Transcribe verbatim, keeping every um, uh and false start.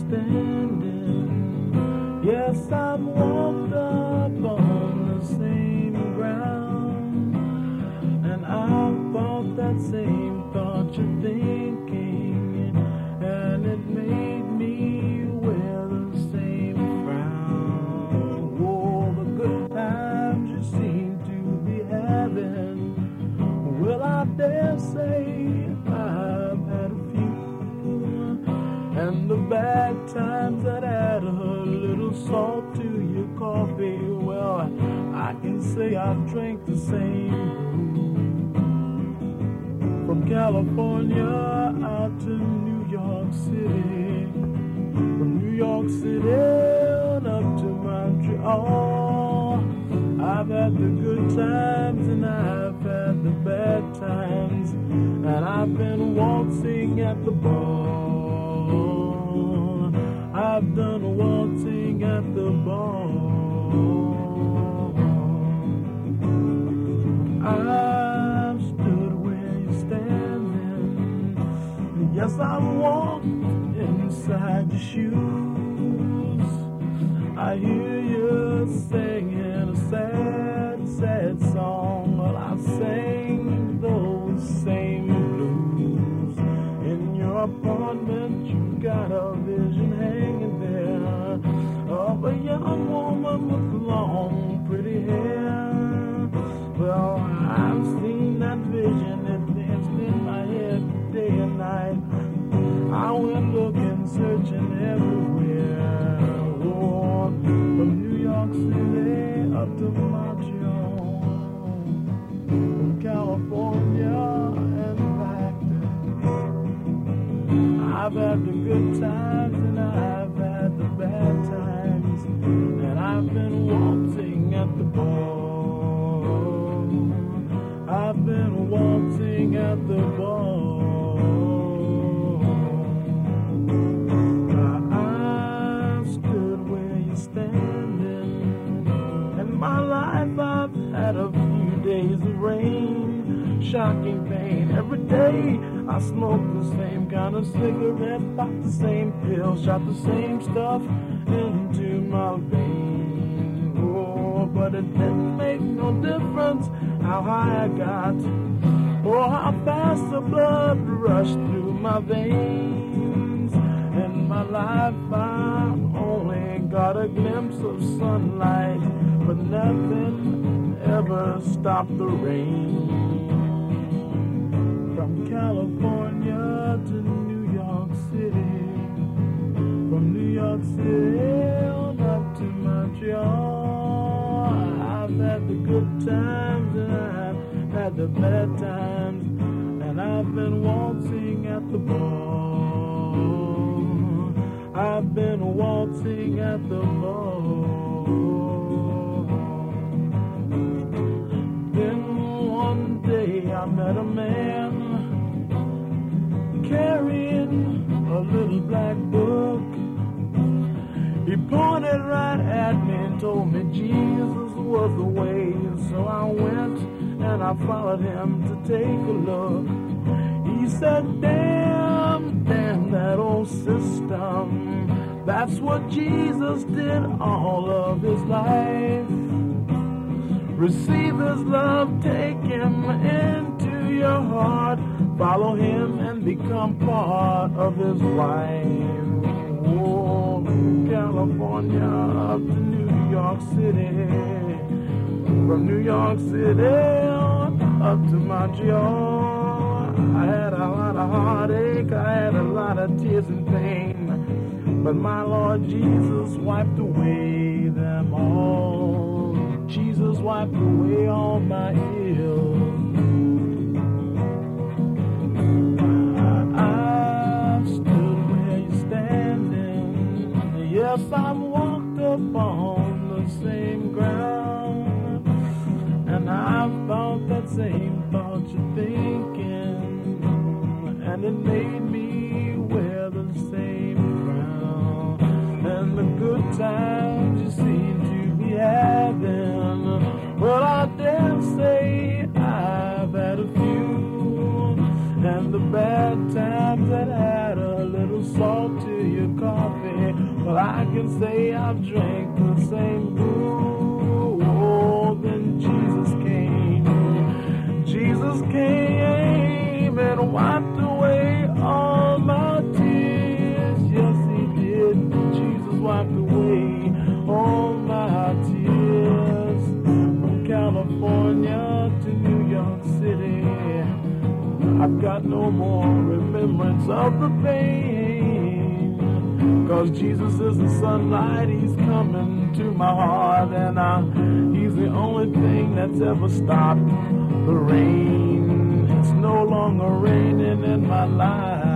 standing. Yes, I've walked up on the same ground, and I've thought that same thought you're thinking, and it made me wear the same frown. Oh, the good times you seem to be having, well, I dare say I've had a few, and the bad times that add a little salt to your coffee, well, I can say I've drank the same brew. From California out to New York City, from New York City on up to Montreal, I've had the good times and I've had the bad times, and I've been waltzing at the bar. I've done waltzing at the bar. I've stood where you're standing. Yes, I've walked inside your shoes. I hear you singing a sad, sad song. Well, I sang those same blues. In your apartment, you got a vision hanging there of a young woman with long, pretty hair. Well, I've seen that vision, it danced in my head day and night. I went looking, searching everywhere. Oh, from New York City up to Montreal, from California and back there. I've had the good times and I've had the bad times, and I've been waltzing at the bar. I've been waltzing at the bar. I stood where you're standing. In my life I've had a few days of rain, shocking pain. Every day I smoked the same kind of cigarette, popped the same pill, shot the same stuff into my vein. Oh, but it didn't make no difference how high I got, or how fast the blood rushed through my veins. In my life I only got a glimpse of sunlight, but nothing ever stopped the rain. From California to New York City, from New York City on up to Montreal, I've had the good times and I've had the bad times, and I've been waltzing at the bar. I've been waltzing at the bar. Then one day I met a man carrying a little black book. He pointed right at me and told me Jesus was the way. So I went and I followed him to take a look. He said, damn, damn that old system. That's what Jesus did all of his life. Receive his love, take him into your heart, follow him and become part of his life. Oh, from California up to New York City, from New York City on up to Montreal, I had a lot of heartache, I had a lot of tears and pain, but my Lord Jesus wiped away them all. Jesus wiped away all my ills. I've stood where you're standing. Yes, I've walked upon the same ground, and I've thought that same thought you're thinking, and it made me wear the same crown. And the good times you seem to be having, well, I dare say I and the bad times that had a little salt to your coffee. Well, I can say I've drank the same brew. Oh, then Jesus came. Jesus came and wiped away all my tears. Yes, he did. Jesus wiped away all my tears. From California to New York City, I've got no more remembrance of the pain. Cause Jesus is the sunlight, he's coming to my heart. And I, he's the only thing that's ever stopped the rain. It's no longer raining in my life.